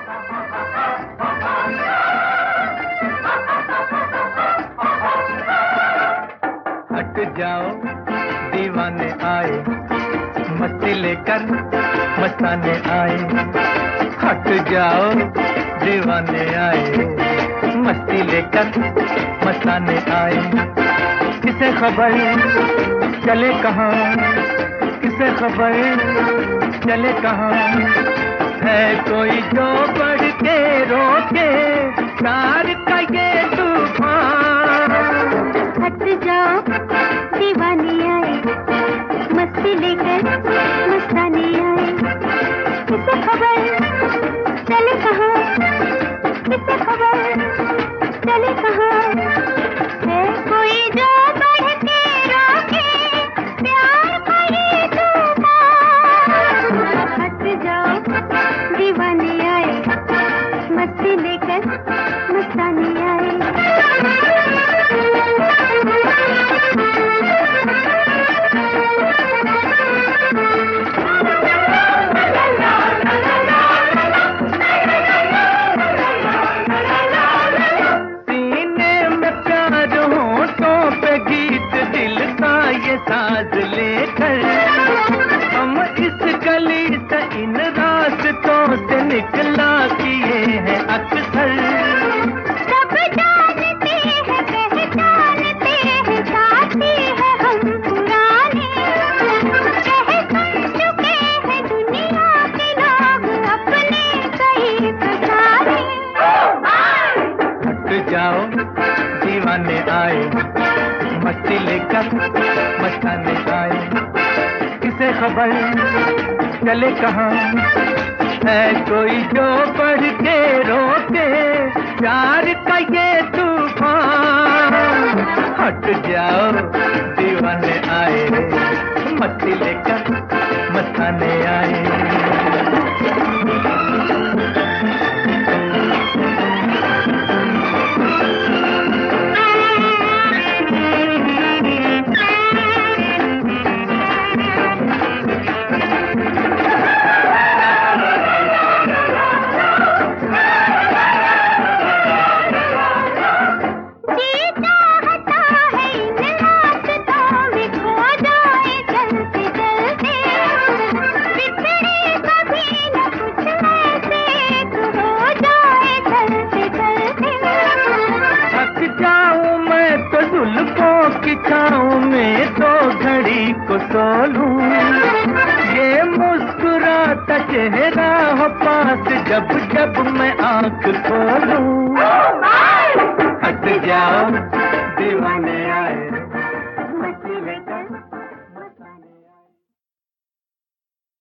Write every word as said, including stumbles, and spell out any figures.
हट जाओ दीवाने आए, मस्ती लेकर मस्ताने आए। हट जाओ दीवाने आए, मस्ती लेकर मस्ताने आए। किसे खबर चले कहाँ, किसे खबर चले कहाँ, है कोई जो बढ़ के रोके प्यार का ये तूफान। हट जाओ दीवाने आए, मस्ती लेकर मस्ताने आए। किसे खबर चले कहाँ, किसे खबर चले कहाँ, है कोई जो बढ़ के रोके प्यार का ये तूफान। हट जाओ दीवाने आए, मस्ती लेकर मस्ताने आए। साज लेकर हम इस गली से इन रास्तों से निकला किए हैं अक्सर। सब जानते हैं पहचानते हैं, साथी है हम पुराने, कह सुन चुके हैं दुनिया के लोग अपने कई फसाने। हट जाओ दीवाने आए, मस्ती लेकर मस्ताने आए। किसे खबर चले कहाँ, है कोई जो बढ़ के रोके प्यार का ये तूफान। हट जाओ दीवाने आए, मस्ती लेकर मस्ताने आए। की छाँव में तो घड़ी को सोलूं, ये मुस्कुराता चेहरा हो पास जब जब मैं आंख खोलूं। हट जाओ